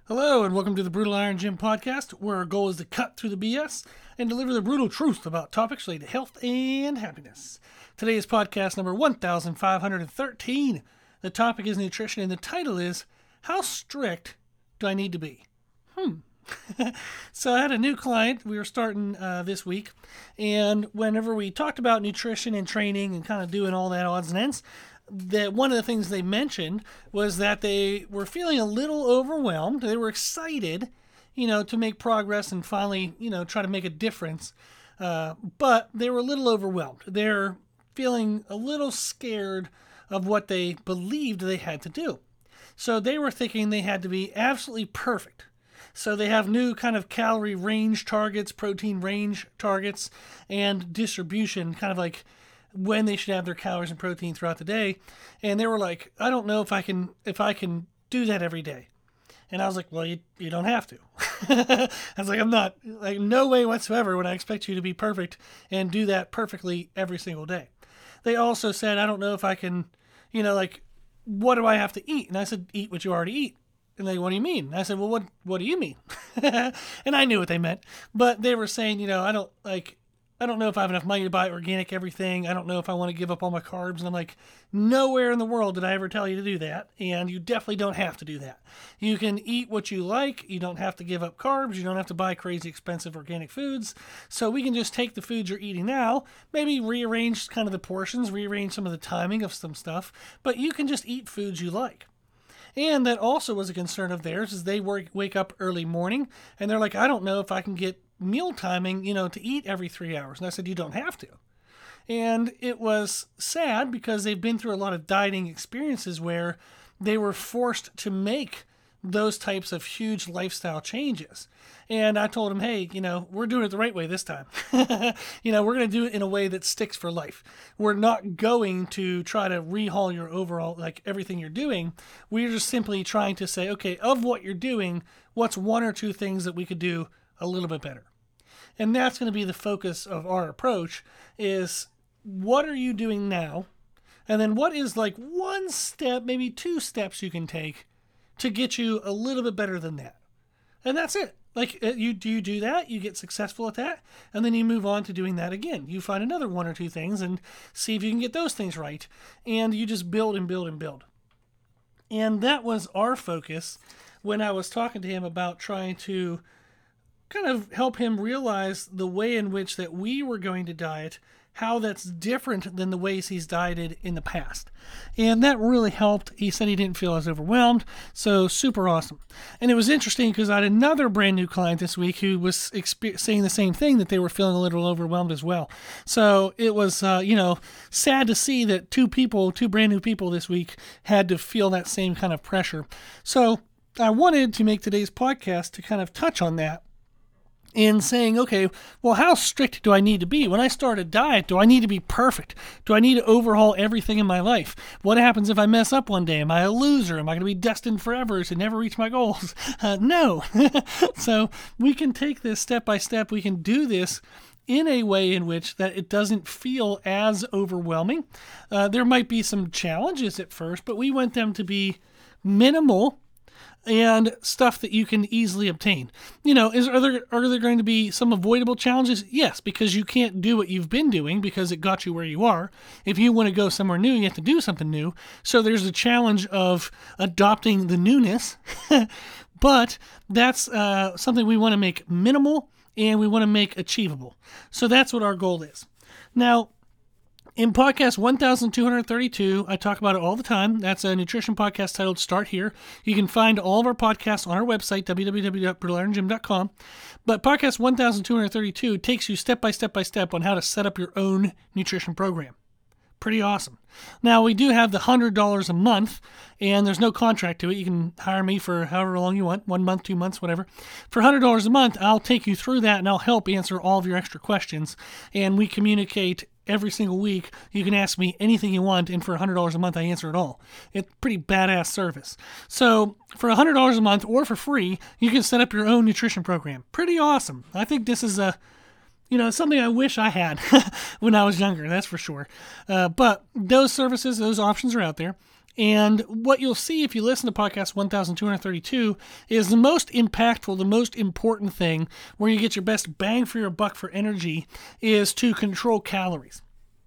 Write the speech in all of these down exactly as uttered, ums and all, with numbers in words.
Hello, and welcome to the Brutal Iron Gym podcast, where our goal is to cut through the B S and deliver the brutal truth about topics related to health and happiness. Today is podcast number one thousand five hundred thirteen. The topic is nutrition, and the title is, How Strict Do I Need to Be? Hmm. So I had a new client we were starting uh, this week, and whenever we talked about nutrition and training and kind of doing all that odds and ends, that one of the things they mentioned was that they were feeling a little overwhelmed. They were excited, you know, to make progress and finally, you know, try to make a difference. Uh, but they were a little overwhelmed. They're feeling a little scared of what they believed they had to do. So they were thinking they had to be absolutely perfect. So they have new kind of calorie range targets, protein range targets, and distribution, kind of like when they should have their calories and protein throughout the day. And they were like, I don't know if I can if I can do that every day. And I was like, well, you you don't have to. I was like, I'm not, like, no way whatsoever would I expect you to be perfect and do that perfectly every single day. They also said, I don't know if I can, you know, like, what do I have to eat? And I said, eat what you already eat. And they, what do you mean? And I said, well, what what do you mean? And I knew what they meant. But they were saying, you know, I don't, like, I don't know if I have enough money to buy organic everything. I don't know if I want to give up all my carbs. And I'm like, nowhere in the world did I ever tell you to do that. And you definitely don't have to do that. You can eat what you like. You don't have to give up carbs. You don't have to buy crazy expensive organic foods. So we can just take the foods you're eating now, maybe rearrange kind of the portions, rearrange some of the timing of some stuff, but you can just eat foods you like. And that also was a concern of theirs, is they work, wake up early morning and they're like, I don't know if I can get meal timing, you know, to eat every three hours. And I said, you don't have to. And it was sad because they've been through a lot of dieting experiences where they were forced to make those types of huge lifestyle changes. And I told them, hey, you know, we're doing it the right way this time. You know, we're going to do it in a way that sticks for life. We're not going to try to rehaul your overall, like, everything you're doing. We're just simply trying to say, okay, of what you're doing, what's one or two things that we could do a little bit better? And that's going to be the focus of our approach, is what are you doing now? And then what is, like, one step, maybe two steps you can take to get you a little bit better than that? And that's it. Like, you do you do that, you get successful at that, and then you move on to doing that again. You find another one or two things and see if you can get those things right. And you just build and build and build. And that was our focus when I was talking to him about trying to kind of help him realize the way in which that we were going to diet, how that's different than the ways he's dieted in the past. And that really helped. He said he didn't feel as overwhelmed, so super awesome. And it was interesting because I had another brand new client this week who was exp- saying the same thing, that they were feeling a little overwhelmed as well. So it was, uh, you know, sad to see that two people, two brand new people this week had to feel that same kind of pressure. So I wanted to make today's podcast to kind of touch on that, in saying, okay, well, how strict do I need to be? When I start a diet, do I need to be perfect? Do I need to overhaul everything in my life? What happens if I mess up one day? Am I a loser? Am I going to be destined forever to never reach my goals? Uh, no. So we can take this step by step. We can do this in a way in which that it doesn't feel as overwhelming. Uh, there might be some challenges at first, but we want them to be minimal and stuff that you can easily obtain. You know, is are there are there going to be some avoidable challenges? Yes, because you can't do what you've been doing because it got you where you are. If you want to go somewhere new, you have to do something new. So there's the challenge of adopting the newness, but that's uh, something we want to make minimal and we want to make achievable. So that's what our goal is. Now, in podcast one thousand two hundred thirty-two, I talk about it all the time. That's a nutrition podcast titled Start Here. You can find all of our podcasts on our website, w w w dot brutal iron gym dot com. But podcast one thousand two hundred thirty-two takes you step by step by step on how to set up your own nutrition program. Pretty awesome. Now, we do have the one hundred dollars a month, and there's no contract to it. You can hire me for however long you want, one month, two months, whatever. For one hundred dollars a month, I'll take you through that, and I'll help answer all of your extra questions. And we communicate every single week. You can ask me anything you want, and for one hundred dollars a month, I answer it all. It's pretty badass service. So for one hundred dollars a month or for free, you can set up your own nutrition program. Pretty awesome. I think this is a You know, it's something I wish I had when I was younger, that's for sure. Uh, but those services, those options are out there. And what you'll see if you listen to podcast one thousand two hundred thirty-two is the most impactful, the most important thing where you get your best bang for your buck for energy is to control calories.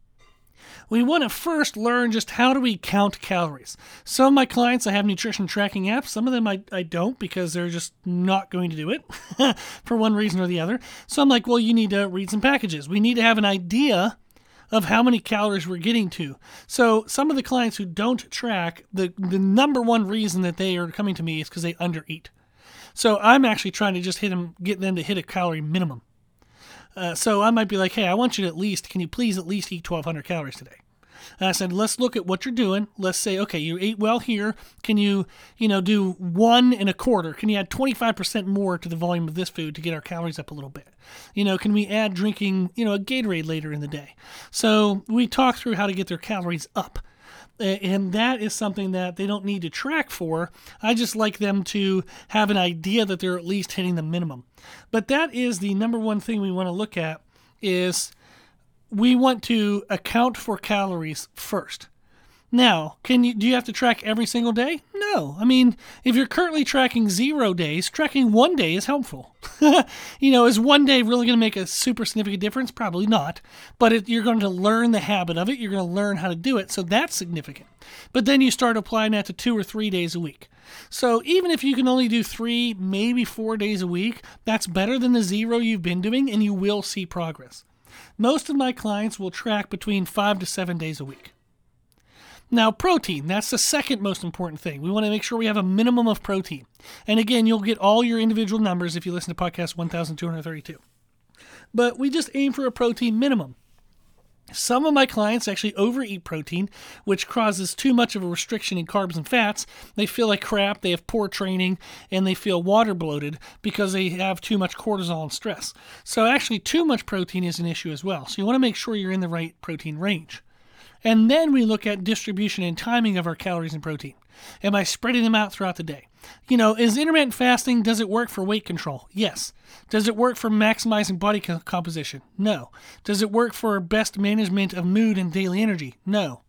We want to first learn just how do we count calories. Some of my clients, I have nutrition tracking apps. Some of them I, I don't because they're just not going to do it for one reason or the other. So I'm like, well, you need to read some packages. We need to have an idea of how many calories we're getting to. So some of the clients who don't track, the, the number one reason that they are coming to me is because they undereat. So I'm actually trying to just hit them, get them to hit a calorie minimum. Uh, so I might be like, hey, I want you to at least, can you please at least eat twelve hundred calories today? And I said, let's look at what you're doing. Let's say, okay, you ate well here. Can you, you know, do one and a quarter? Can you add twenty-five percent more to the volume of this food to get our calories up a little bit? You know, can we add drinking, you know, a Gatorade later in the day? So we talk through how to get their calories up. And that is something that they don't need to track for. I just like them to have an idea that they're at least hitting the minimum. But that is the number one thing we want to look at is we want to account for calories first. Now, can you do you have to track every single day? No. I mean, if you're currently tracking zero days, tracking one day is helpful. You know, is one day really going to make a super significant difference? Probably not. But it, you're going to learn the habit of it. You're going to learn how to do it. So that's significant. But then you start applying that to two or three days a week. So even if you can only do three, maybe four days a week, that's better than the zero you've been doing, and you will see progress. Most of my clients will track between five to seven days a week. Now, protein, that's the second most important thing. We want to make sure we have a minimum of protein. And again, you'll get all your individual numbers if you listen to podcast one thousand two hundred thirty-two. But we just aim for a protein minimum. Some of my clients actually overeat protein, which causes too much of a restriction in carbs and fats. They feel like crap, they have poor training, and they feel water bloated because they have too much cortisol and stress. So actually, too much protein is an issue as well. So you want to make sure you're in the right protein range. And then we look at distribution and timing of our calories and protein. Am I spreading them out throughout the day? You know, is intermittent fasting, does it work for weight control? Yes. Does it work for maximizing body co- composition? No. Does it work for best management of mood and daily energy? No.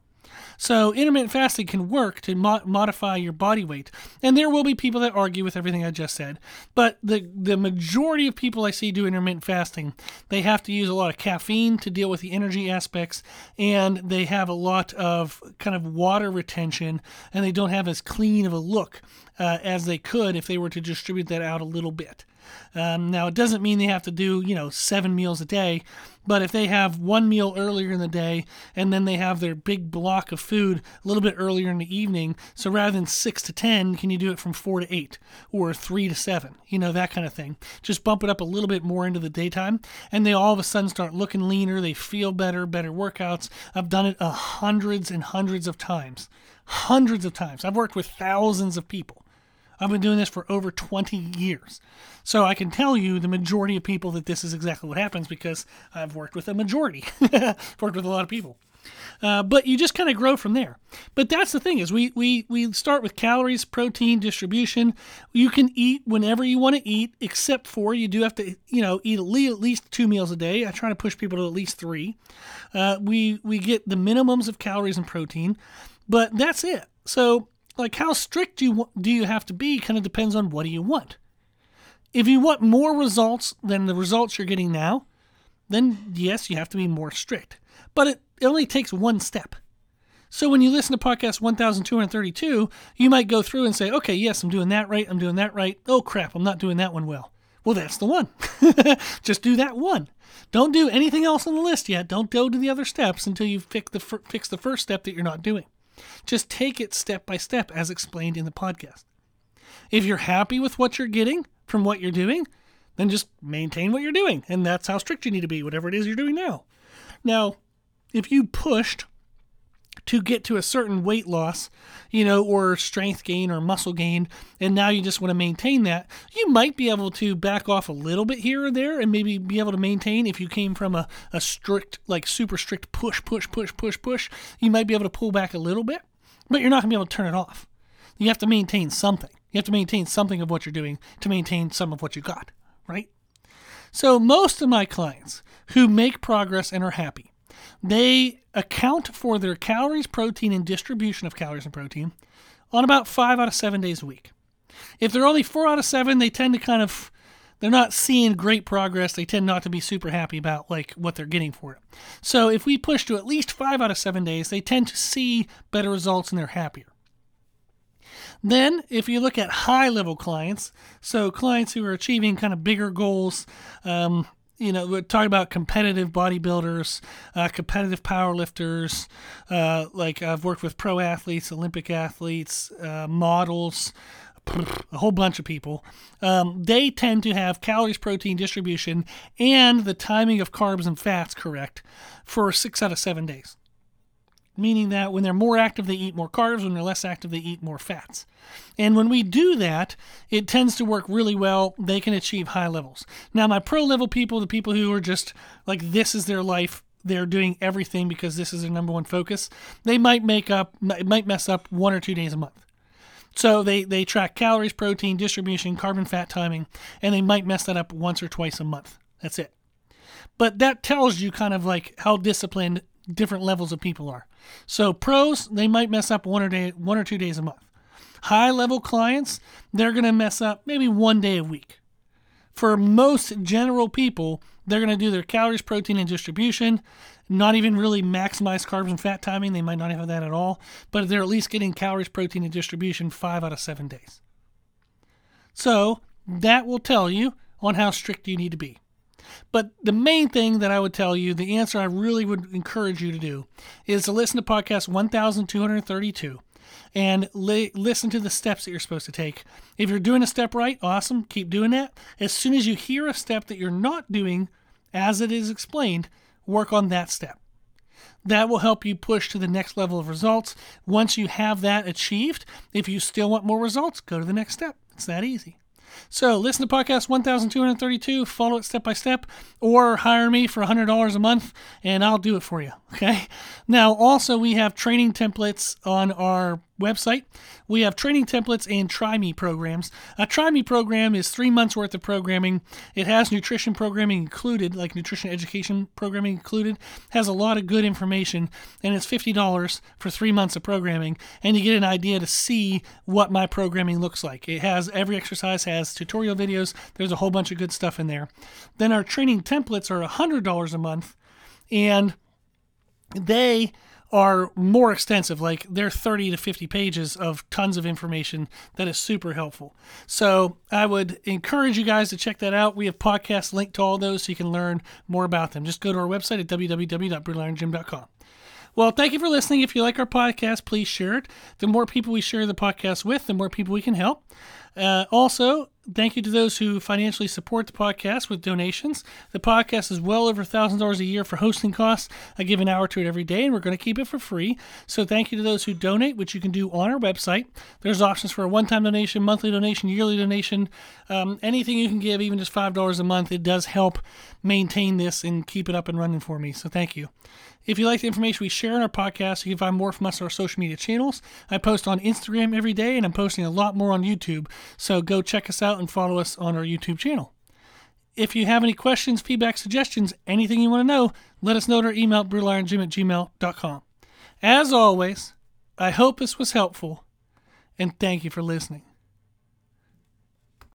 So intermittent fasting can work to mo- modify your body weight. And there will be people that argue with everything I just said. But the, the majority of people I see do intermittent fasting, they have to use a lot of caffeine to deal with the energy aspects. And they have a lot of kind of water retention. And they don't have as clean of a look uh, as they could if they were to distribute that out a little bit. Um, now, it doesn't mean they have to do, you know, seven meals a day, but if they have one meal earlier in the day and then they have their big block of food a little bit earlier in the evening, so rather than six to ten, can you do it from four to eight or three to seven, you know, that kind of thing. Just bump it up a little bit more into the daytime, and they all of a sudden start looking leaner, they feel better, better workouts. I've done it uh, hundreds and hundreds of times, hundreds of times. I've worked with thousands of people. I've been doing this for over twenty years. So I can tell you the majority of people that this is exactly what happens because I've worked with a majority. I've worked with a lot of people. Uh, but you just kind of grow from there. But that's the thing is we, we, we start with calories, protein, distribution. You can eat whenever you want to eat, except for you do have to, you know, eat at least two meals a day. I try to push people to at least three. Uh, we, we get the minimums of calories and protein, but that's it. So like how strict do you, do you have to be kind of depends on what do you want. If you want more results than the results you're getting now, then yes, you have to be more strict. But it, it only takes one step. So when you listen to podcast one thousand two hundred thirty-two, you might go through and say, okay, yes, I'm doing that right. I'm doing that right. Oh, crap, I'm not doing that one well. Well, that's the one. Just do that one. Don't do anything else on the list yet. Don't go to the other steps until you fix the, fir- fix the first step that you're not doing. Just take it step by step as explained in the podcast. If you're happy with what you're getting from what you're doing, then just maintain what you're doing. And that's how strict you need to be, whatever it is you're doing now. Now, if you pushed to get to a certain weight loss, you know, or strength gain or muscle gain, and now you just want to maintain that, you might be able to back off a little bit here or there and maybe be able to maintain if you came from a, a strict, like super strict push, push, push, push, push, you might be able to pull back a little bit, but you're not going to be able to turn it off. You have to maintain something. You have to maintain something of what you're doing to maintain some of what you got, right? So most of my clients who make progress and are happy, they account for their calories, protein, and distribution of calories and protein on about five out of seven days a week. If they're only four out of seven, they tend to kind of, they're not seeing great progress. They tend not to be super happy about like what they're getting for it. So if we push to at least five out of seven days, they tend to see better results and they're happier. Then, if you look at high-level clients, so clients who are achieving kind of bigger goals, um, you know, we're talking about competitive bodybuilders, uh, competitive powerlifters, uh, like I've worked with pro athletes, Olympic athletes, uh, models, a whole bunch of people. Um, they tend to have calories, protein distribution, and the timing of carbs and fats correct for six out of seven days. Meaning that when they're more active, they eat more carbs. When they're less active, they eat more fats. And when we do that, it tends to work really well. They can achieve high levels. Now, my pro level people, the people who are just like, this is their life, they're doing everything because this is their number one focus, they might make up, it might mess up one or two days a month. So they, they track calories, protein, distribution, carb and fat timing, and they might mess that up once or twice a month. That's it. But that tells you kind of like how disciplined different levels of people are. So pros, they might mess up one or day, one or two days a month. High level clients, they're going to mess up maybe one day a week. For most general people, they're going to do their calories, protein, and distribution, not even really maximize carbs and fat timing. They might not have that at all, but they're at least getting calories, protein, and distribution five out of seven days. So that will tell you on how strict you need to be. But the main thing that I would tell you, the answer I really would encourage you to do, is to listen to podcast one thousand two hundred thirty-two and li- listen to the steps that you're supposed to take. If you're doing a step right, awesome, keep doing that. As soon as you hear a step that you're not doing as it is explained, work on that step. That will help you push to the next level of results. Once you have that achieved, if you still want more results, go to the next step. It's that easy. So listen to podcast one thousand two hundred thirty-two, follow it step by step, or hire me for one hundred dollars a month, and I'll do it for you, okay? Now, also, we have training templates on our website. We have training templates and Try Me programs. A Try Me program is three months worth of programming. It has nutrition programming included, like nutrition education programming included, has a lot of good information, and it's fifty dollars for three months of programming, and you get an idea to see what my programming looks like. It has, every exercise has tutorial videos. There's a whole bunch of good stuff in there. Then our training templates are one hundred dollars a month, and they are more extensive. Like they're thirty to fifty pages of tons of information that is super helpful. So I would encourage you guys to check that out. We have podcasts linked to all those so you can learn more about them. Just go to our website at w w w dot brutal iron gym dot com. Well, thank you for listening. If you like our podcast, please share it. The more people we share the podcast with, the more people we can help. Uh, also, thank you to those who financially support the podcast with donations. The podcast is well over one thousand dollars a year for hosting costs. I give an hour to it every day, and we're going to keep it for free. So thank you to those who donate, which you can do on our website. There's options for a one-time donation, monthly donation, yearly donation, um, anything you can give, even just five dollars a month. It does help maintain this and keep it up and running for me, so thank you. If you like the information we share in our podcast, you can find more from us on our social media channels. I post on Instagram every day, and I'm posting a lot more on YouTube. So go check us out and follow us on our YouTube channel. If you have any questions, feedback, suggestions, anything you want to know, let us know at our email, brutal iron gym at gmail dot com. As always, I hope this was helpful, and thank you for listening.